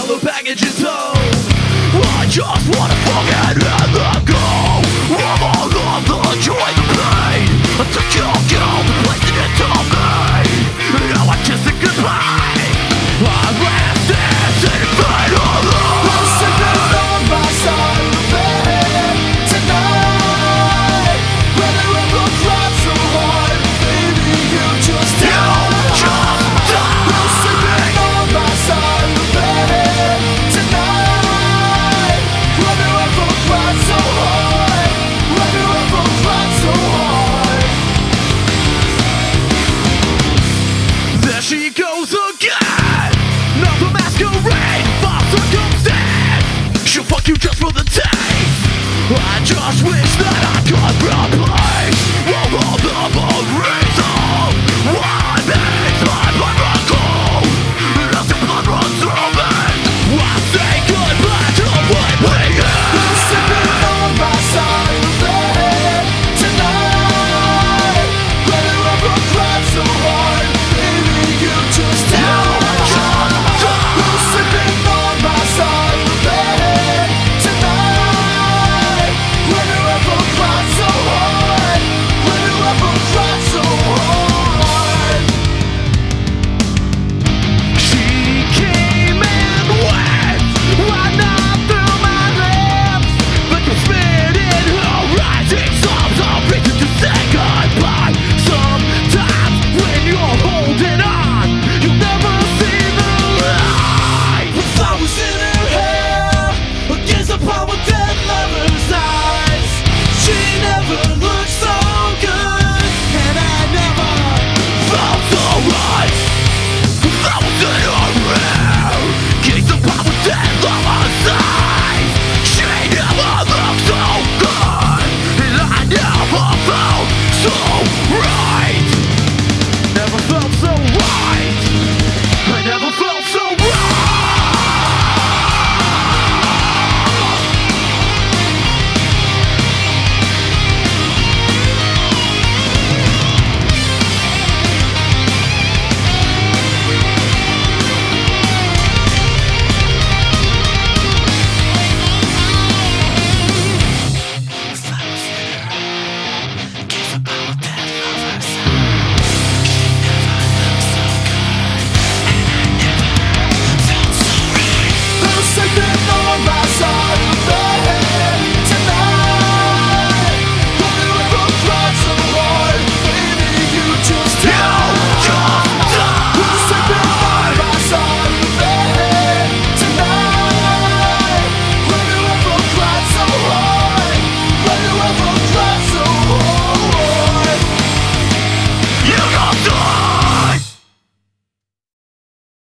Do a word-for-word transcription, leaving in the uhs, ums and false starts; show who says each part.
Speaker 1: the baggage is home. I just wanna forget and let go of all of the joy, the pain. I took your guilt and placed it into me. Now I'm kissing goodbye. I left this in finally.
Speaker 2: I'm sipping on my side of the bed tonight. Whether it will cry so hard, baby, you just die.
Speaker 1: Just die.
Speaker 2: I'm sipping on my side of the bed tonight. Whether it will cry so hard, whether it will cry so hard.
Speaker 1: There she goes again. Now the masquerade, false circumstance. She'll fuck you just for the taste. I just wish that I